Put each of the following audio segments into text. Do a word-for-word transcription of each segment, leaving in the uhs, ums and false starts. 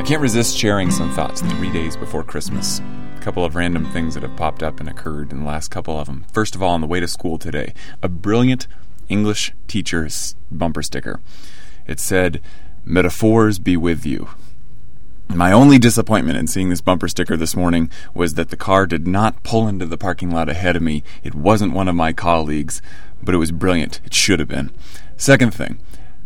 I can't resist sharing some thoughts three days before Christmas. A couple of random things that have popped up and occurred in the last couple of them. First of all, on the way to school today, a brilliant English teacher's bumper sticker. It said, "Metaphors be with you." My only disappointment in seeing this bumper sticker this morning was that the car did not pull into the parking lot ahead of me. It wasn't one of my colleagues, but it was brilliant. It should have been. Second thing,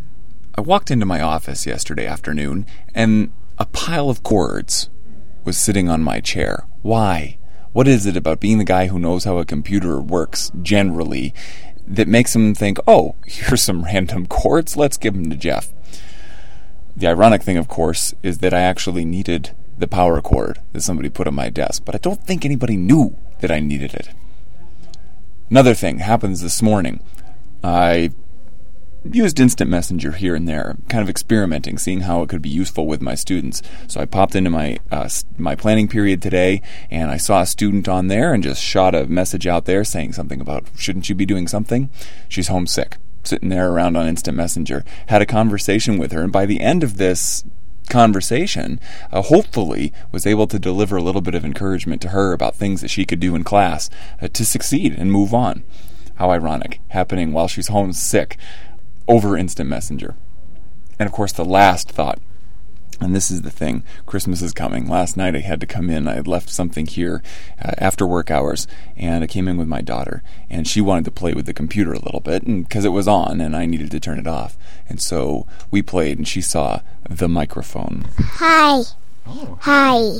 I walked into my office yesterday afternoon, and a pile of cords was sitting on my chair. Why? What is it about being the guy who knows how a computer works generally that makes him think, oh, here's some random cords, let's give them to Jeff? The ironic thing, of course, is that I actually needed the power cord that somebody put on my desk, but I don't think anybody knew that I needed it. Another thing happens this morning. I used Instant Messenger here and there, kind of experimenting, seeing how it could be useful with my students. So I popped into my uh, my planning period today, and I saw a student on there and just shot a message out there saying something about, shouldn't you be doing something? She's homesick, sitting there around on Instant Messenger. Had a conversation with her, and by the end of this conversation, uh, hopefully was able to deliver a little bit of encouragement to her about things that she could do in class uh, to succeed and move on. How ironic, happening while she's homesick over Instant Messenger. And of course, the last thought, and this is the thing, Christmas is coming. Last night I had to come in. I had left something here uh, after work hours, and I came in with my daughter, and she wanted to play with the computer a little bit, and because it was on, and I needed to turn it off. And so we played, and she saw the microphone. Hi. Oh. Hi.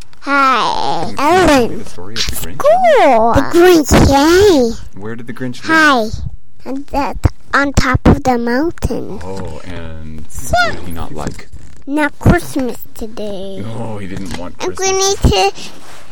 Hi. Ellen. The story of the Grinch? Cool. The Grinch, yay. Where did the Grinch Hi. live? And that on top of the mountain. Oh, and what did he not like? Not Christmas today. Oh, he didn't want I'm Christmas. going to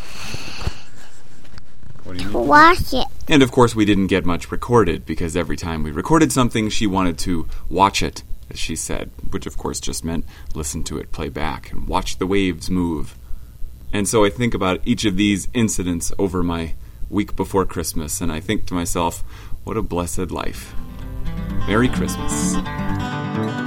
What do you mean? wash it. And of course, we didn't get much recorded because every time we recorded something, she wanted to watch it, as she said, which of course just meant listen to it play back and watch the waves move. And so I think about each of these incidents over my week before Christmas, and I think to myself, what a blessed life. Merry Christmas.